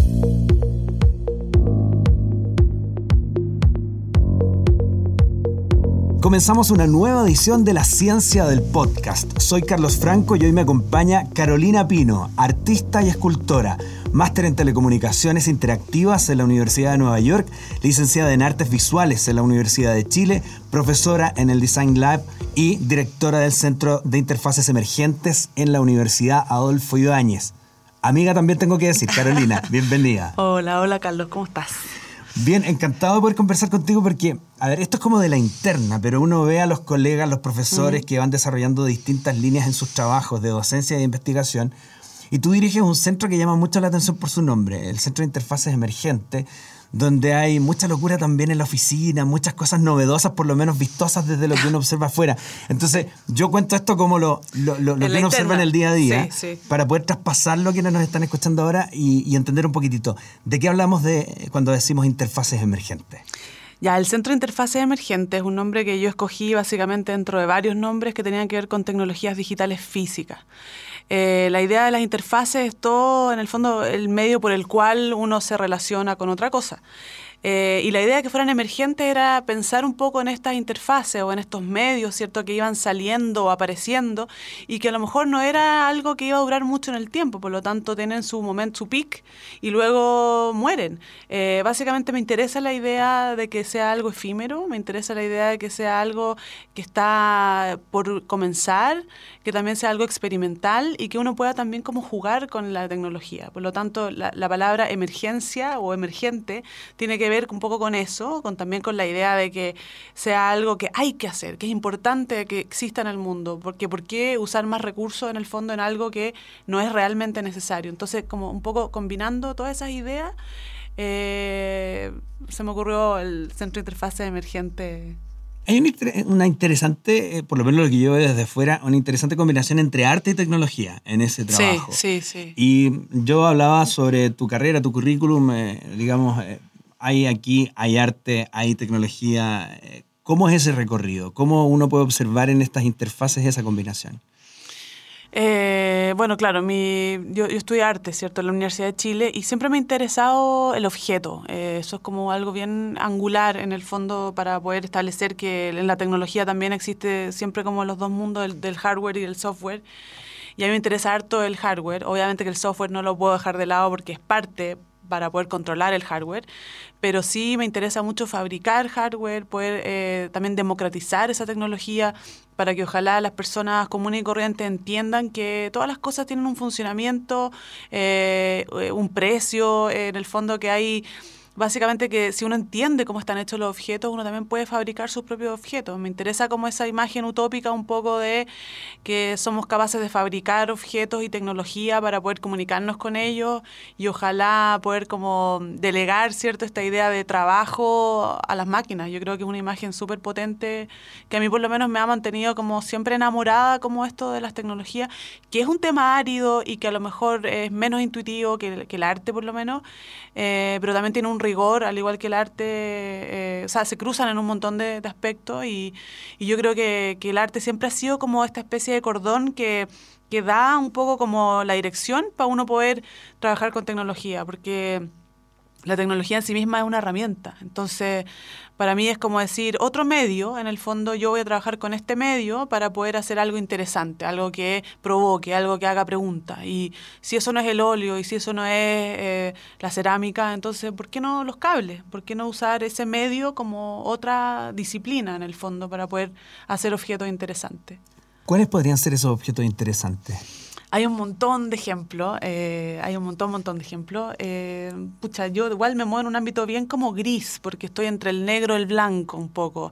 Comenzamos una nueva edición de La Ciencia del Podcast. Soy Carlos Franco y hoy me acompaña Carolina Pino, artista y escultora, máster en Telecomunicaciones Interactivas en la Universidad de Nueva York, licenciada en Artes Visuales en la Universidad de Chile, profesora en el Design Lab y directora del Centro de Interfaces Emergentes en la Universidad Adolfo Ibáñez. Amiga también tengo que decir, Carolina, bienvenida. Hola Carlos, ¿cómo estás? Bien, encantado de poder conversar contigo porque, a ver, esto es como de la interna, pero uno ve a los colegas, los profesores que van desarrollando distintas líneas en sus trabajos de docencia y de investigación, y tú diriges un centro que llama mucho la atención por su nombre, el Centro de Interfaces Emergentes, donde hay mucha locura también en la oficina, muchas cosas novedosas, por lo menos vistosas desde lo que uno observa afuera. Entonces, yo cuento esto como lo que uno observa en el día a día, sí. Para poder traspasarlo a quienes nos están escuchando ahora y entender un poquitito. ¿De qué hablamos cuando decimos interfaces emergentes? Ya, el Centro de Interfaces Emergentes es un nombre que yo escogí básicamente dentro de varios nombres que tenían que ver con tecnologías digitales físicas. La idea de las interfaces es todo, en el fondo, el medio por el cual uno se relaciona con otra cosa. Y la idea de que fueran emergentes era pensar un poco en estas interfaces o en estos medios, ¿cierto?, que iban saliendo o apareciendo y que a lo mejor no era algo que iba a durar mucho en el tiempo, por lo tanto tienen su momento, su peak y luego mueren. Básicamente me interesa la idea de que sea algo efímero, me interesa la idea de que sea algo que está por comenzar, que también sea algo experimental y que uno pueda también como jugar con la tecnología. Por lo tanto, la palabra emergencia o emergente tiene que ver un poco con eso, también con la idea de que sea algo que hay que hacer, que es importante que exista en el mundo, porque ¿por qué usar más recursos en el fondo en algo que no es realmente necesario? Entonces, como un poco combinando todas esas ideas, se me ocurrió el Centro de Interfaces Emergentes. Hay una interesante, por lo menos lo que yo veo desde fuera, una interesante combinación entre arte y tecnología en ese trabajo. Sí. Y yo hablaba sobre tu carrera, tu currículum, digamos, hay arte, hay tecnología. ¿Cómo es ese recorrido? ¿Cómo uno puede observar en estas interfaces esa combinación? Bueno, claro, yo estudié arte, ¿cierto?, en la Universidad de Chile y siempre me ha interesado el objeto. Eso es como algo bien angular en el fondo para poder establecer que en la tecnología también existe siempre como los dos mundos del hardware y del software. Y a mí me interesa harto el hardware. Obviamente que el software no lo puedo dejar de lado porque es parte para poder controlar el hardware, pero sí me interesa mucho fabricar hardware, poder también democratizar esa tecnología para que ojalá las personas comunes y corrientes entiendan que todas las cosas tienen un funcionamiento, un precio, en el fondo que hay. Básicamente que si uno entiende cómo están hechos los objetos, uno también puede fabricar sus propios objetos. Me interesa como esa imagen utópica un poco de que somos capaces de fabricar objetos y tecnología para poder comunicarnos con ellos y ojalá poder como delegar, ¿cierto?, esta idea de trabajo a las máquinas. Yo creo que es una imagen súper potente que a mí por lo menos me ha mantenido como siempre enamorada como esto de las tecnologías, que es un tema árido y que a lo mejor es menos intuitivo que el arte por lo menos, pero también tiene un rigor, al igual que el arte, o sea, se cruzan en un montón de aspectos y yo creo que el arte siempre ha sido como esta especie de cordón que da un poco como la dirección para uno poder trabajar con tecnología, porque la tecnología en sí misma es una herramienta. Entonces, para mí es como decir, otro medio, en el fondo yo voy a trabajar con este medio para poder hacer algo interesante, algo que provoque, algo que haga preguntas. Y si eso no es el óleo y si eso no es la cerámica, entonces, ¿por qué no los cables? ¿Por qué no usar ese medio como otra disciplina, en el fondo, para poder hacer objetos interesantes? ¿Cuáles podrían ser esos objetos interesantes? Hay un montón de ejemplos, montón de ejemplos. Yo igual me muevo en un ámbito bien como gris, porque estoy entre el negro y el blanco un poco.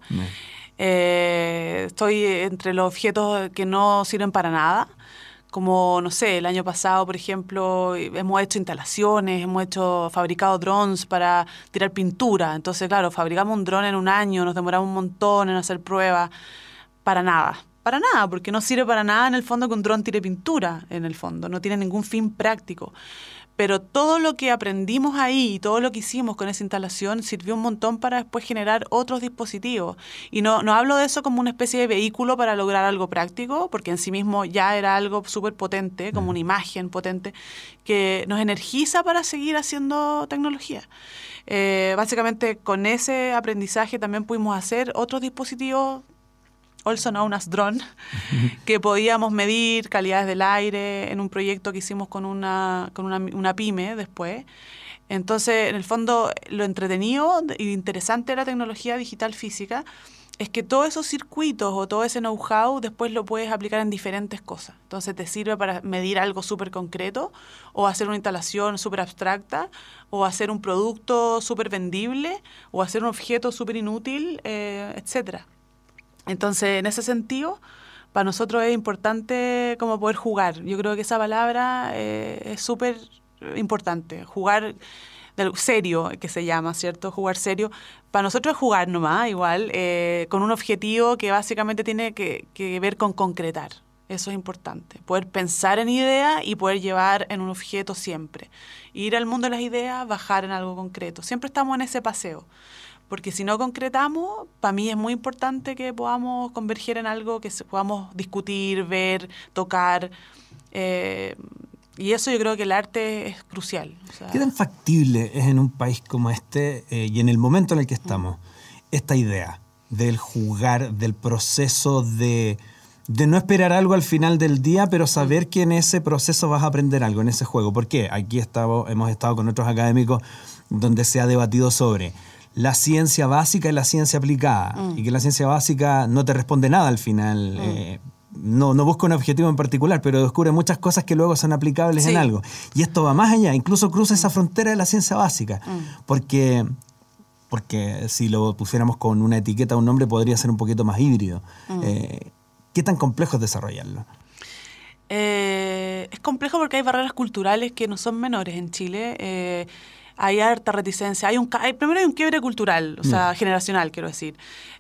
Estoy entre los objetos que no sirven para nada, como, no sé, el año pasado, por ejemplo, hemos hecho instalaciones, hemos fabricado drones para tirar pintura. Entonces, claro, fabricamos un dron en un año, nos demoramos un montón en hacer pruebas, para nada, porque no sirve para nada en el fondo que un dron tire pintura, en el fondo, no tiene ningún fin práctico. Pero todo lo que aprendimos ahí y todo lo que hicimos con esa instalación sirvió un montón para después generar otros dispositivos. Y no hablo de eso como una especie de vehículo para lograr algo práctico, porque en sí mismo ya era algo súper potente, como una imagen potente, que nos energiza para seguir haciendo tecnología. Básicamente con ese aprendizaje también pudimos hacer otros dispositivos, also known as drone, que podíamos medir calidades del aire en un proyecto que hicimos con una pyme después. Entonces, en el fondo, lo entretenido y interesante de la tecnología digital física es que todos esos circuitos o todo ese know-how después lo puedes aplicar en diferentes cosas. Entonces te sirve para medir algo súper concreto o hacer una instalación súper abstracta o hacer un producto súper vendible o hacer un objeto súper inútil, etcétera. Entonces, en ese sentido, para nosotros es importante como poder jugar. Yo creo que esa palabra es súper importante. Jugar serio, que se llama, ¿cierto? Jugar serio. Para nosotros es jugar nomás, igual, con un objetivo que básicamente tiene que ver con concretar. Eso es importante. Poder pensar en ideas y poder llevar en un objeto siempre. Ir al mundo de las ideas, bajar en algo concreto. Siempre estamos en ese paseo. Porque si no concretamos, para mí es muy importante que podamos converger en algo que podamos discutir, ver, tocar. Y eso yo creo que el arte es crucial. O sea, ¿qué tan factible es en un país como este y en el momento en el que estamos esta idea del jugar, del proceso de no esperar algo al final del día, pero saber que en ese proceso vas a aprender algo, en ese juego? ¿Por qué? Aquí hemos estado con otros académicos donde se ha debatido sobre la ciencia básica y la ciencia aplicada, y que la ciencia básica no te responde nada al final, no busca un objetivo en particular, pero descubre muchas cosas que luego son aplicables en algo. Y esto va más allá, incluso cruza esa frontera de la ciencia básica, porque si lo pusiéramos con una etiqueta, un nombre podría ser un poquito más híbrido. ¿Qué tan complejo es desarrollarlo? Es complejo porque hay barreras culturales que no son menores en Chile. Hay harta reticencia. Primero hay un quiebre cultural, o sea, generacional, quiero decir.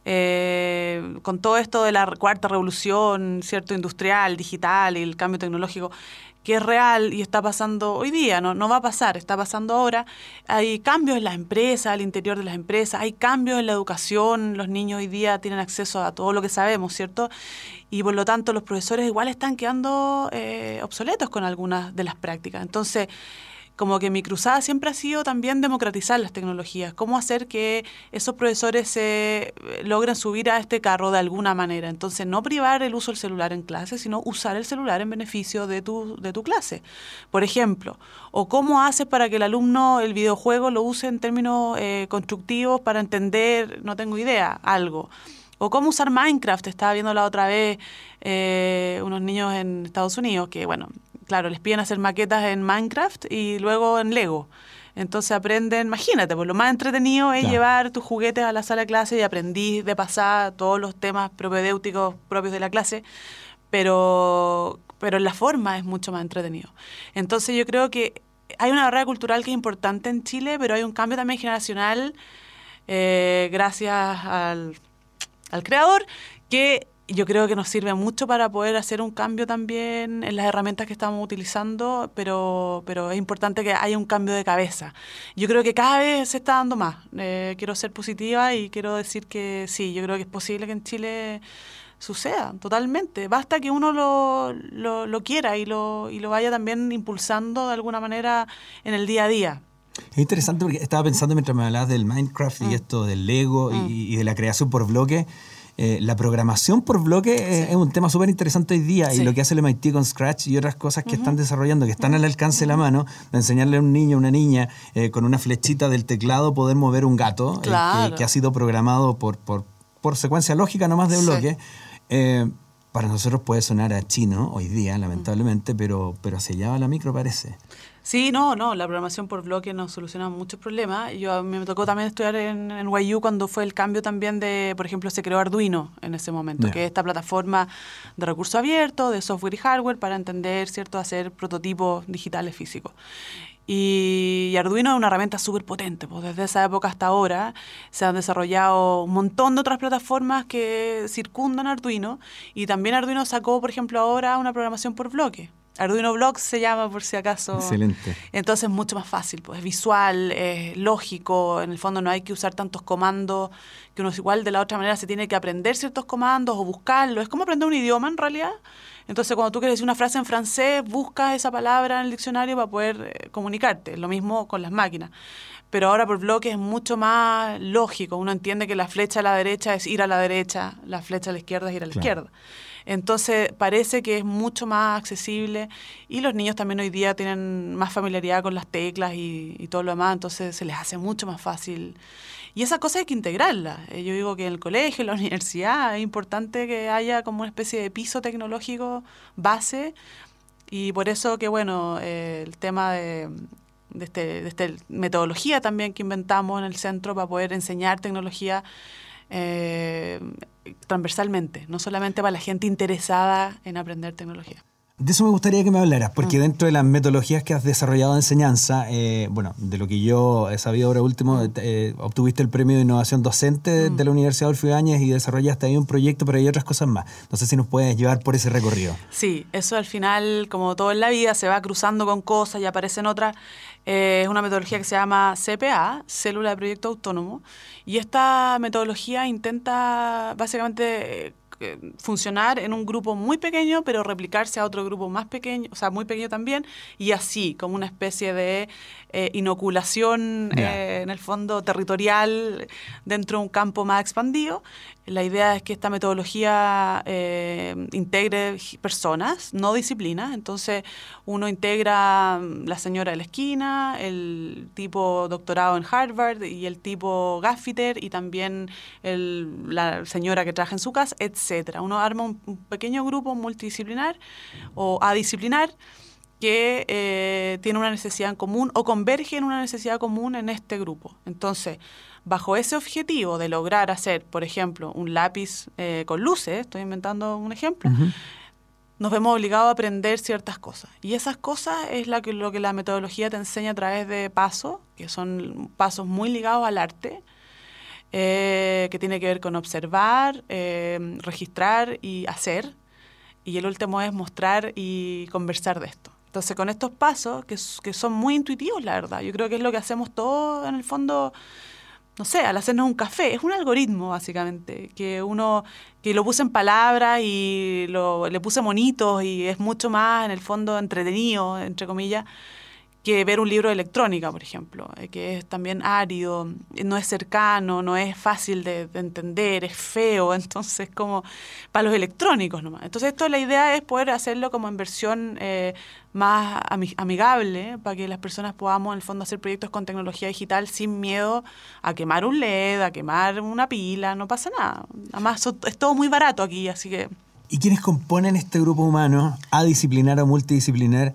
Con todo esto de la cuarta revolución, ¿cierto?, industrial, digital y el cambio tecnológico, que es real y está pasando hoy día, no va a pasar, está pasando ahora. Hay cambios en las empresas, al interior de las empresas, hay cambios en la educación, los niños hoy día tienen acceso a todo lo que sabemos, ¿cierto? Y por lo tanto los profesores igual están quedando obsoletos con algunas de las prácticas. Entonces, como que mi cruzada siempre ha sido también democratizar las tecnologías, cómo hacer que esos profesores se logren subir a este carro de alguna manera. Entonces, no privar el uso del celular en clase, sino usar el celular en beneficio de tu clase, por ejemplo. O cómo haces para que el alumno el videojuego lo use en términos constructivos para entender, no tengo idea, algo. O cómo usar Minecraft. Estaba viendo la otra vez unos niños en Estados Unidos que, bueno, claro, les piden hacer maquetas en Minecraft y luego en Lego. Entonces aprenden, imagínate, pues lo más entretenido es llevar tus juguetes a la sala de clase y aprendí de pasada todos los temas propedéuticos propios de la clase, pero en la forma es mucho más entretenido. Entonces yo creo que hay una barrera cultural que es importante en Chile, pero hay un cambio también generacional, gracias al creador, que yo creo que nos sirve mucho para poder hacer un cambio también en las herramientas que estamos utilizando, pero es importante que haya un cambio de cabeza. Yo creo que cada vez se está dando más. Quiero ser positiva y quiero decir que sí, yo creo que es posible que en Chile suceda totalmente. Basta que uno lo quiera y lo vaya también impulsando de alguna manera en el día a día. Es interesante porque estaba pensando mientras me hablabas del Minecraft y esto del Lego y de la creación por bloque. La programación por bloque es un tema súper interesante hoy día, y lo que hace el MIT con Scratch y otras cosas que están desarrollando, que están al alcance de la mano, de enseñarle a un niño o una niña con una flechita del teclado poder mover un gato, que ha sido programado por secuencia lógica nomás de bloque. Para nosotros puede sonar a chino hoy día, lamentablemente, pero hacia allá va la micro, parece. Sí, no, la programación por bloque nos soluciona muchos problemas. A mí me tocó también estudiar en NYU cuando fue el cambio también de, por ejemplo, se creó Arduino en ese momento, que es esta plataforma de recursos abiertos, de software y hardware para entender, ¿cierto?, hacer prototipos digitales físicos. Y Arduino es una herramienta súper potente, pues desde esa época hasta ahora se han desarrollado un montón de otras plataformas que circundan Arduino, y también Arduino sacó, por ejemplo, ahora una programación por bloque. Arduino Blocks se llama, por si acaso. Excelente. Entonces es mucho más fácil, pues es visual, es lógico, en el fondo no hay que usar tantos comandos, que uno igual de la otra manera se tiene que aprender ciertos comandos o buscarlos. Es como aprender un idioma en realidad. Entonces cuando tú quieres decir una frase en francés, buscas esa palabra en el diccionario para poder comunicarte. Lo mismo con las máquinas. Pero ahora por bloques es mucho más lógico. Uno entiende que la flecha a la derecha es ir a la derecha, la flecha a la izquierda es ir a la izquierda. Entonces parece que es mucho más accesible y los niños también hoy día tienen más familiaridad con las teclas y todo lo demás, entonces se les hace mucho más fácil. Y esa cosa hay que integrarla. Yo digo que en el colegio, en la universidad, es importante que haya como una especie de piso tecnológico base y por eso que, bueno, el tema de esta metodología también que inventamos en el centro para poder enseñar tecnología transversalmente, no solamente para la gente interesada en aprender tecnología. De eso me gustaría que me hablaras, porque dentro de las metodologías que has desarrollado de enseñanza, bueno, de lo que yo he sabido ahora último, obtuviste el premio de innovación docente de la Universidad Adolfo Ibáñez y desarrollaste ahí un proyecto, pero hay otras cosas más. No sé si nos puedes llevar por ese recorrido. Sí, eso al final, como todo en la vida, se va cruzando con cosas y aparecen otras. Es una metodología que se llama CPA, Célula de Proyecto Autónomo, y esta metodología intenta básicamente funcionar en un grupo muy pequeño, pero replicarse a otro grupo más pequeño, o sea, muy pequeño también, y así, como una especie de inoculación, en el fondo territorial, dentro de un campo más expandido. La idea es que esta metodología integre personas, no disciplinas. Entonces, uno integra la señora de la esquina, el tipo doctorado en Harvard y el tipo gaffiter y también la señora que trabaja en su casa, etcétera. Uno arma un pequeño grupo multidisciplinar o adisciplinar que tiene una necesidad en común o converge en una necesidad común en este grupo. Entonces, bajo ese objetivo de lograr hacer, por ejemplo, un lápiz con luces, estoy inventando un ejemplo, nos vemos obligados a aprender ciertas cosas. Y esas cosas es lo que la metodología te enseña a través de pasos, que son pasos muy ligados al arte, que tiene que ver con observar, registrar y hacer. Y el último es mostrar y conversar de esto. Entonces, con estos pasos, que son muy intuitivos, la verdad, yo creo que es lo que hacemos todos en el fondo, no sé, al hacernos un café. Es un algoritmo, básicamente, que lo puse en palabras y le puse monitos y es mucho más, en el fondo, entretenido, entre comillas, que ver un libro de electrónica, por ejemplo, que es también árido, no es cercano, no es fácil de entender, es feo, entonces como para los electrónicos nomás. Entonces la idea es poder hacerlo como en versión más amigable, para que las personas podamos en el fondo hacer proyectos con tecnología digital sin miedo a quemar un LED, a quemar una pila, no pasa nada. Además es todo muy barato aquí, así que... ¿Y quiénes componen este grupo humano, adisciplinar o multidisciplinar,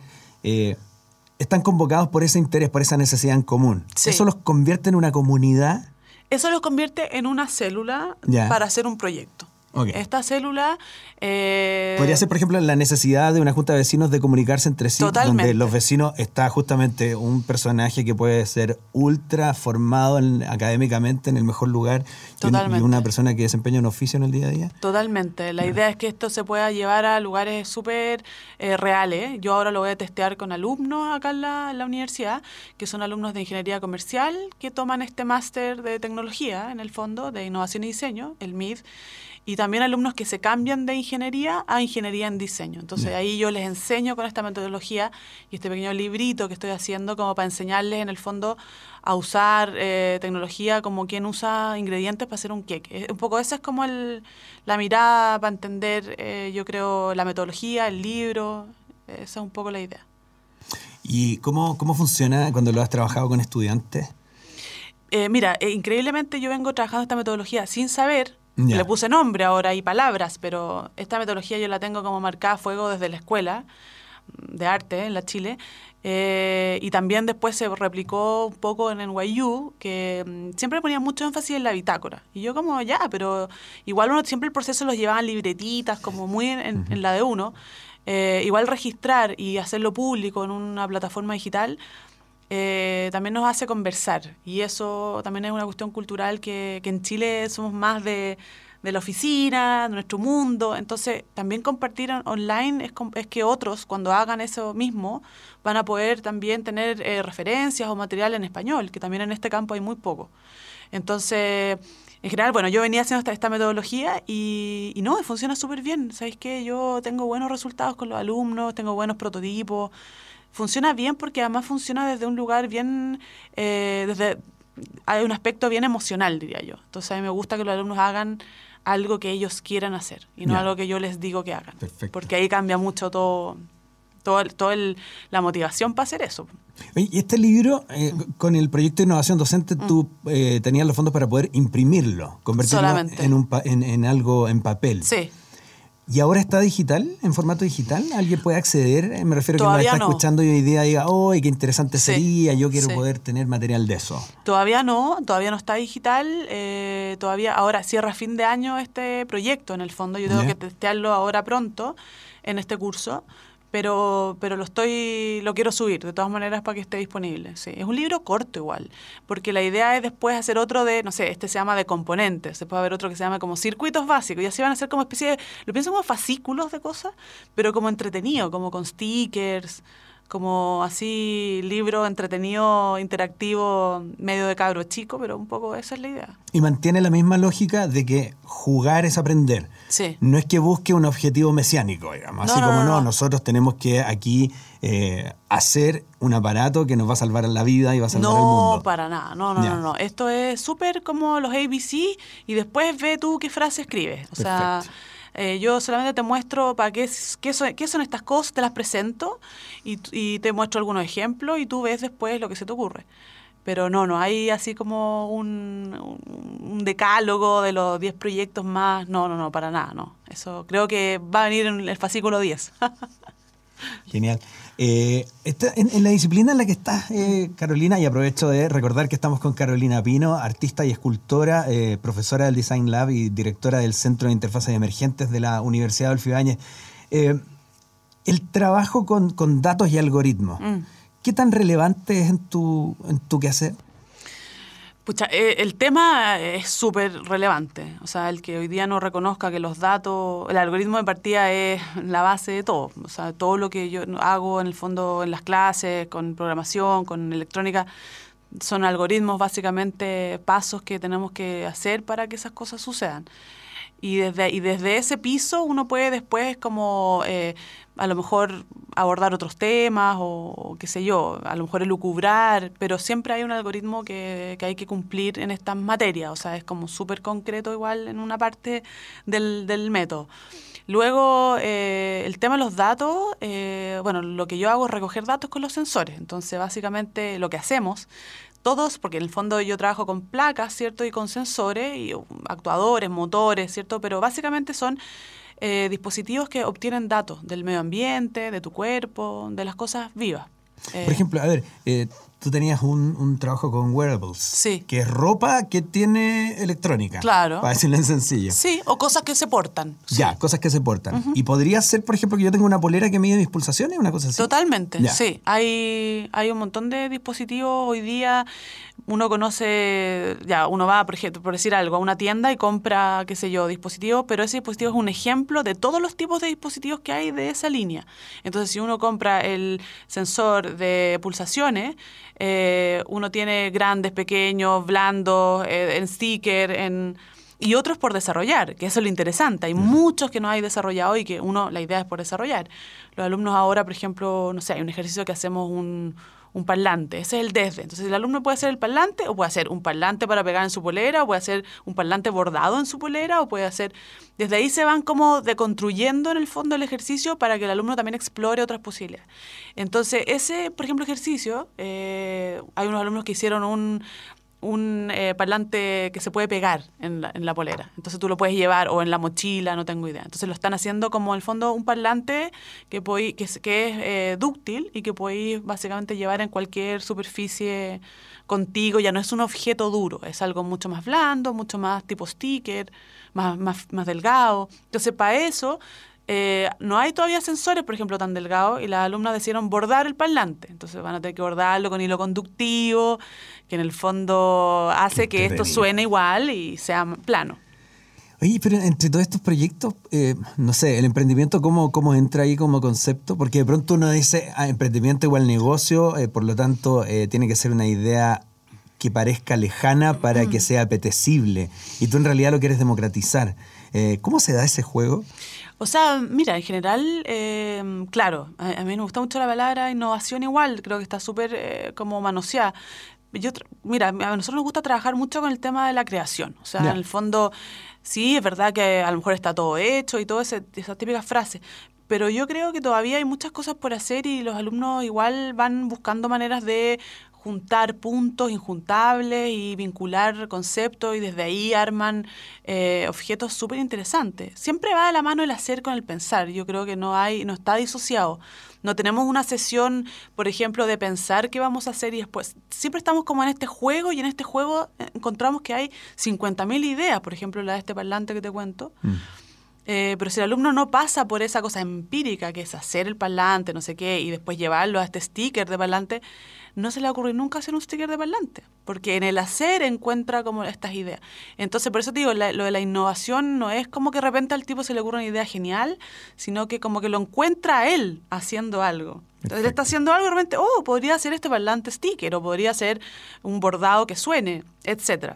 están convocados por ese interés, por esa necesidad en común? Sí. ¿Eso los convierte en una comunidad? Eso los convierte en una célula para hacer un proyecto. Okay. Esta célula... podría ser, por ejemplo, la necesidad de una junta de vecinos de comunicarse entre sí, totalmente. Donde los vecinos está justamente un personaje que puede ser ultra formado académicamente en el mejor lugar y una persona que desempeña un oficio en el día a día. Totalmente. La idea es que esto se pueda llevar a lugares súper reales. Yo ahora lo voy a testear con alumnos acá en la universidad, que son alumnos de Ingeniería Comercial, que toman este máster de tecnología, en el fondo, de Innovación y Diseño, el MID, y también alumnos que se cambian de ingeniería a ingeniería en diseño. Entonces ahí yo les enseño con esta metodología y este pequeño librito que estoy haciendo como para enseñarles en el fondo a usar tecnología como quien usa ingredientes para hacer un queque. Un poco esa es como la mirada para entender, yo creo, la metodología, el libro. Esa es un poco la idea. ¿Y cómo funciona cuando lo has trabajado con estudiantes? Mira, increíblemente yo vengo trabajando esta metodología sin saber. Le puse nombre ahora y palabras, pero esta metodología yo la tengo como marcada a fuego desde la escuela de arte en la Chile, y también después se replicó un poco en NYU, que siempre ponía mucho énfasis en la bitácora. Y yo como, pero igual uno siempre el proceso los llevaba en libretitas, como muy en la de uno. Igual registrar y hacerlo público en una plataforma digital también nos hace conversar, y eso también es una cuestión cultural que en Chile somos más de de la oficina, de nuestro mundo. Entonces, también compartir online es que otros, cuando hagan eso mismo, van a poder también tener referencias o material en español, que también en este campo hay muy poco. Entonces, en general, bueno, yo venía haciendo esta metodología y no, funciona súper bien. ¿Sabéis qué? Yo tengo buenos resultados con los alumnos, tengo buenos prototipos. Funciona bien porque además funciona desde un lugar bien, hay un aspecto bien emocional, diría yo. Entonces a mí me gusta que los alumnos hagan algo que ellos quieran hacer y no algo que yo les digo que hagan. Perfecto. Porque ahí cambia mucho la motivación para hacer eso. Oye, y este libro, con el proyecto de innovación docente, tú tenías los fondos para poder imprimirlo, convertirlo Solamente. en algo en papel. Sí. ¿Y ahora está digital, en formato digital? ¿Alguien puede acceder? Me refiero a que Todavía nos está no. escuchando y hoy día diga, ¡oh, qué interesante Sí, sería! Yo quiero sí. poder tener material de eso. Todavía no está digital. Todavía ahora cierra fin de año este proyecto, en el fondo. Yo tengo Ya. que testearlo ahora pronto en este curso. Pero lo quiero subir de todas maneras para que esté disponible. Sí. Es un libro corto igual, porque la idea es después hacer otro de, no sé, este se llama de componentes, se puede haber otro que se llama como circuitos básicos, y así van a ser como especie de, lo pienso como fascículos de cosas, pero como entretenido, como con stickers, como así libro entretenido, interactivo, medio de cabro chico, pero un poco esa es la idea. Y mantiene la misma lógica de que jugar es aprender. Sí. No es que busque un objetivo mesiánico, digamos. No, Así no, como no. nosotros tenemos que aquí hacer un aparato que nos va a salvar la vida y va a salvar el mundo. No, para nada. Ya. No. Esto es súper como los ABC y después ve tú qué frase escribes. O sea, yo solamente te muestro para qué son estas cosas, te las presento y te muestro algunos ejemplos y tú ves después lo que se te ocurre. Pero no hay así como un decálogo de los 10 proyectos más. No, para nada, no. Eso creo que va a venir en el fascículo 10. Genial. En la disciplina en la que estás, Carolina, y aprovecho de recordar que estamos con Carolina Pino, artista y escultora, profesora del Design Lab y directora del Centro de Interfaces Emergentes de la Universidad Adolfo Ibáñez. El trabajo con datos y algoritmos, ¿qué tan relevante es en tu quehacer? Pucha, el tema es súper relevante. O sea, el que hoy día no reconozca que los datos, el algoritmo de partida es la base de todo. O sea, todo lo que yo hago en el fondo en las clases, con programación, con electrónica, son algoritmos, básicamente pasos que tenemos que hacer para que esas cosas sucedan. Y desde ese piso uno puede después como a lo mejor abordar otros temas o qué sé yo, a lo mejor elucubrar, pero siempre hay un algoritmo que hay que cumplir en estas materias, o sea, es como súper concreto igual en una parte del método. Luego, el tema de los datos, bueno, lo que yo hago es recoger datos con los sensores, entonces básicamente lo que hacemos todos, porque en el fondo yo trabajo con placas, ¿cierto? Y con sensores, y actuadores, motores, ¿cierto? Pero básicamente son dispositivos que obtienen datos del medio ambiente, de tu cuerpo, de las cosas vivas. Por ejemplo, a ver, tú tenías un trabajo con wearables. Sí. Que es ropa que tiene electrónica. Claro. Para decirlo en sencillo. Sí, o cosas que se portan. Ya, cosas que se portan. Y podría ser, por ejemplo, que yo tenga una polera que mide mis pulsaciones, una cosa así. Totalmente, Ya. sí. Hay un montón de dispositivos hoy día. Uno conoce, uno va, por ejemplo, por decir algo, a una tienda y compra, qué sé yo, dispositivos, pero ese dispositivo es un ejemplo de todos los tipos de dispositivos que hay de esa línea. Entonces, si uno compra el sensor de pulsaciones, uno tiene grandes, pequeños, blandos, en sticker, y otros por desarrollar, que eso es lo interesante. Hay muchos que no hay desarrollado y que la idea es por desarrollar. Los alumnos ahora, por ejemplo, no sé, hay un ejercicio que hacemos un parlante, ese es el desde. Entonces el alumno puede hacer el parlante o puede hacer un parlante para pegar en su polera o puede hacer un parlante bordado en su polera o puede hacer... Desde ahí se van como deconstruyendo en el fondo el ejercicio para que el alumno también explore otras posibilidades. Entonces ese, por ejemplo, ejercicio, hay unos alumnos que hicieron un parlante que se puede pegar en la polera. Entonces tú lo puedes llevar o en la mochila, no tengo idea. Entonces lo están haciendo como en el fondo un parlante que es dúctil y que podéis básicamente llevar en cualquier superficie contigo. Ya no es un objeto duro, es algo mucho más blando, mucho más tipo sticker, más delgado. Entonces para eso... no hay todavía sensores, por ejemplo, tan delgados y las alumnas decidieron bordar el parlante. Entonces van a tener que bordarlo con hilo conductivo, que en el fondo hace que esto suene igual y sea plano. Oye, pero entre todos estos proyectos, no sé, el emprendimiento, ¿cómo entra ahí como concepto? Porque de pronto uno dice, emprendimiento igual negocio, por lo tanto, tiene que ser una idea que parezca lejana para que sea apetecible. Y tú en realidad lo quieres democratizar. ¿Cómo se da ese juego? O sea, mira, en general, claro, a mí me gusta mucho la palabra innovación igual, creo que está súper como manoseada. Mira, a nosotros nos gusta trabajar mucho con el tema de la creación. O sea, en el fondo, sí, es verdad que a lo mejor está todo hecho y todas esas típicas frases, pero yo creo que todavía hay muchas cosas por hacer y los alumnos igual van buscando maneras de juntar puntos injuntables y vincular conceptos y desde ahí arman objetos súper interesantes. Siempre va de la mano el hacer con el pensar. Yo creo que no está disociado. No tenemos una sesión, por ejemplo, de pensar qué vamos a hacer y después. Siempre estamos como en este juego y en este juego encontramos que hay 50.000 ideas, por ejemplo, la de este parlante que te cuento. Pero si el alumno no pasa por esa cosa empírica que es hacer el parlante, no sé qué, y después llevarlo a este sticker de parlante, no se le ocurre nunca hacer un sticker de parlante, porque en el hacer encuentra como estas ideas. Entonces, por eso te digo, lo de la innovación no es como que de repente al tipo se le ocurre una idea genial, sino que como que lo encuentra él haciendo algo. Entonces, él está haciendo algo y de repente, podría hacer este parlante sticker, o podría ser un bordado que suene, etcétera.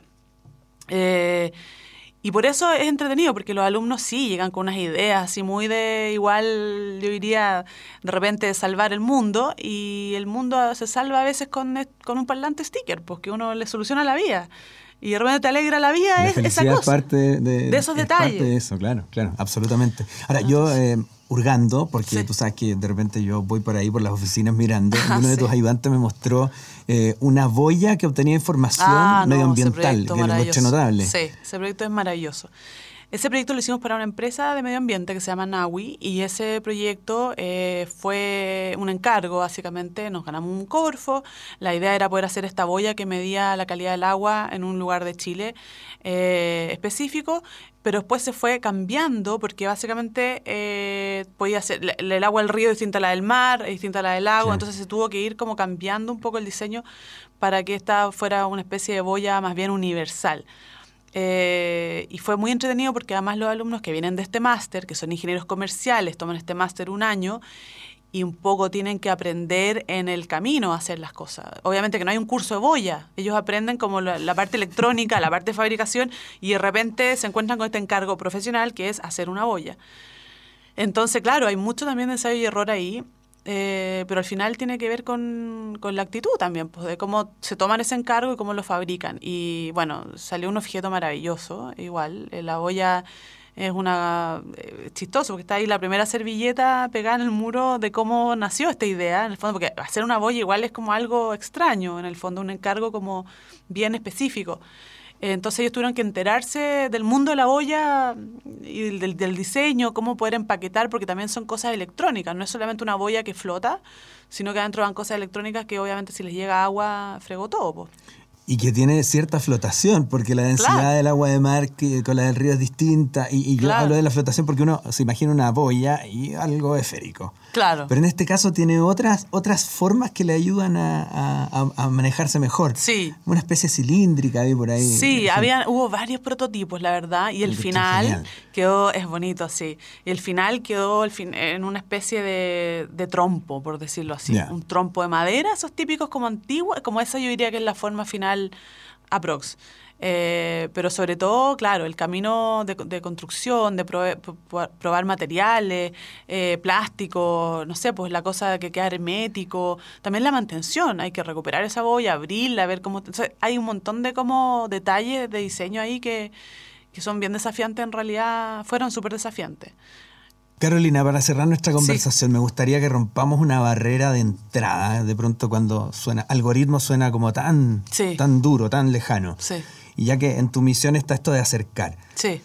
Y por eso es entretenido, porque los alumnos sí llegan con unas ideas así muy de, igual yo diría, de repente de salvar el mundo, y el mundo se salva a veces con un parlante sticker, porque uno le soluciona la vida. Y de repente te alegra la vida, la es esa felicidad cosa. Parte de esos detalles. Parte de eso, claro, absolutamente. Ahora, yo hurgando, porque tú sabes que de repente yo voy por ahí por las oficinas mirando, y uno de tus ayudantes me mostró una boya que obtenía información medioambiental, que lo encontré notable. Sí, ese proyecto es maravilloso. Ese proyecto lo hicimos para una empresa de medio ambiente que se llama Nawi, y ese proyecto fue un encargo, básicamente. Nos ganamos un Corfo. La idea era poder hacer esta boya que medía la calidad del agua en un lugar de Chile específico, pero después se fue cambiando porque básicamente podía ser el agua del río es distinta a la del mar, es distinta a la del agua, entonces se tuvo que ir como cambiando un poco el diseño para que esta fuera una especie de boya más bien universal. Y fue muy entretenido porque además los alumnos que vienen de este máster, que son ingenieros comerciales, toman este máster un año y un poco tienen que aprender en el camino a hacer las cosas. Obviamente que no hay un curso de boya, ellos aprenden como la parte electrónica, la parte de fabricación, y de repente se encuentran con este encargo profesional que es hacer una boya. Entonces, claro, hay mucho también de ensayo y error ahí. Pero al final tiene que ver con la actitud también, pues, de cómo se toman ese encargo y cómo lo fabrican. Y bueno, salió un objeto maravilloso, igual. La olla es chistoso, porque está ahí la primera servilleta pegada en el muro de cómo nació esta idea, en el fondo, porque hacer una boya igual es como algo extraño, en el fondo, un encargo como bien específico. Entonces ellos tuvieron que enterarse del mundo de la olla y del diseño, cómo poder empaquetar, porque también son cosas electrónicas, no es solamente una boya que flota, sino que adentro van cosas electrónicas que obviamente si les llega agua, fregó todo, po. Y que tiene cierta flotación, porque la densidad del agua de mar con la del río es distinta. Y yo hablo de la flotación porque uno se imagina una boya y algo esférico. Claro. Pero en este caso tiene otras formas que le ayudan a manejarse mejor. Sí. Una especie cilíndrica ahí por ahí. Sí, hubo varios prototipos, la verdad, y el final es bonito, sí. Y el final quedó en una especie de trompo, por decirlo así. Un trompo de madera, esos típicos como antiguos, como esa yo diría que es la forma final aprox. Pero sobre todo, claro, el camino de construcción, de probar materiales, plástico, no sé, pues la cosa de que queda hermético, también la mantención, hay que recuperar esa boya, abrirla, ver cómo. Entonces, hay un montón de como detalles de diseño ahí que son bien desafiantes, en realidad fueron súper desafiantes. Carolina, para cerrar nuestra conversación, me gustaría que rompamos una barrera de entrada. De pronto cuando algoritmo suena como tan duro, tan lejano. Sí. Y ya que en tu misión está esto de acercar. Sí.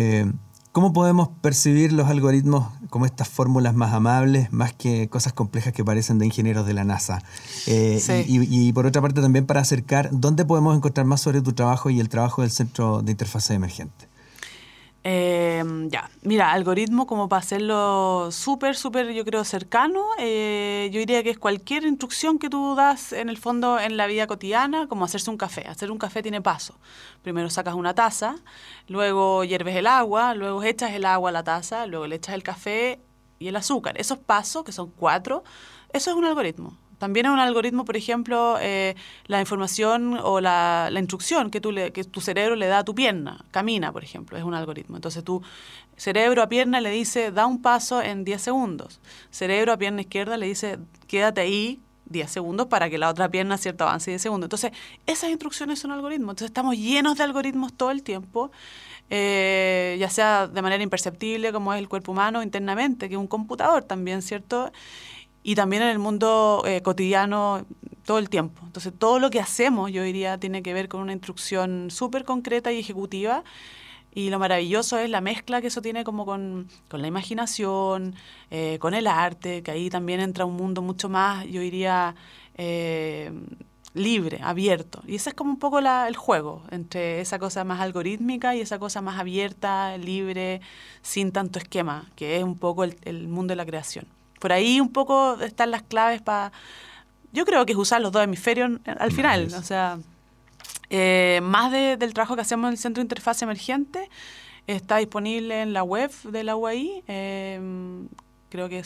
¿Cómo podemos percibir los algoritmos como estas fórmulas más amables, más que cosas complejas que parecen de ingenieros de la NASA? Y por otra parte también para acercar, ¿dónde podemos encontrar más sobre tu trabajo y el trabajo del Centro de Interfaces Emergentes? Ya, mira, algoritmo como para hacerlo súper, yo creo, cercano, yo diría que es cualquier instrucción que tú das en el fondo en la vida cotidiana, como hacerse un café. Hacer un café tiene paso. Primero sacas una taza, luego hierves el agua, luego echas el agua a la taza, luego le echas el café y el azúcar. Esos pasos, que son 4, eso es un algoritmo. También es un algoritmo, por ejemplo, la información o la instrucción que tu cerebro le da a tu pierna. Camina, por ejemplo, es un algoritmo. Entonces tu cerebro a pierna le dice, da un paso en 10 segundos. Cerebro a pierna izquierda le dice, quédate ahí 10 segundos para que la otra pierna, cierto, avance 10 segundos. Entonces, esas instrucciones son algoritmos. Entonces, estamos llenos de algoritmos todo el tiempo, ya sea de manera imperceptible, como es el cuerpo humano internamente, que es un computador también, ¿cierto?, y también en el mundo cotidiano todo el tiempo. Entonces, todo lo que hacemos, yo diría, tiene que ver con una instrucción súper concreta y ejecutiva. Y lo maravilloso es la mezcla que eso tiene como con la imaginación, con el arte, que ahí también entra un mundo mucho más, yo diría, libre, abierto. Y ese es como un poco el juego entre esa cosa más algorítmica y esa cosa más abierta, libre, sin tanto esquema, que es un poco el mundo de la creación. Por ahí un poco están las claves para... Yo creo que es usar los 2 hemisferios al final. O sea, más del trabajo que hacemos en el Centro de Interfaz Emergente está disponible en la web de la UAI. Creo que es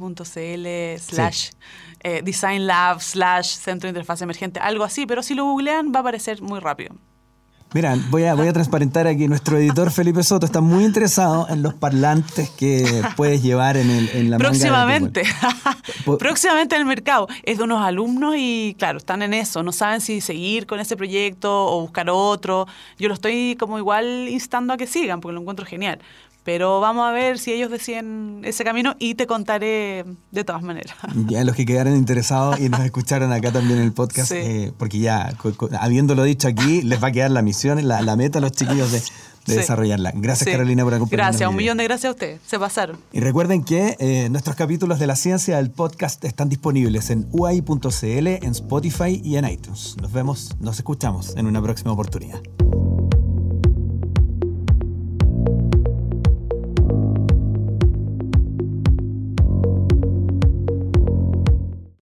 uai.cl/Design Lab /Centro de Interfaz Emergente. Algo así, pero si lo googlean va a aparecer muy rápido. Mira, voy a transparentar aquí. Nuestro editor Felipe Soto está muy interesado en los parlantes que puedes llevar en la próximamente. Próximamente en el mercado. Es de unos alumnos y, claro, están en eso. No saben si seguir con ese proyecto o buscar otro. Yo lo estoy como igual instando a que sigan porque lo encuentro genial. Pero vamos a ver si ellos deciden ese camino y te contaré de todas maneras. Ya, los que quedaron interesados y nos escucharon acá también en el podcast, sí. Porque ya, habiéndolo dicho aquí, les va a quedar la misión, la meta a los chiquillos de desarrollarla. Gracias, Carolina, por acompañarnos. Gracias, un millón de gracias a ustedes. Se pasaron. Y recuerden que nuestros capítulos de la ciencia del podcast están disponibles en uai.cl, en Spotify y en iTunes. Nos escuchamos en una próxima oportunidad.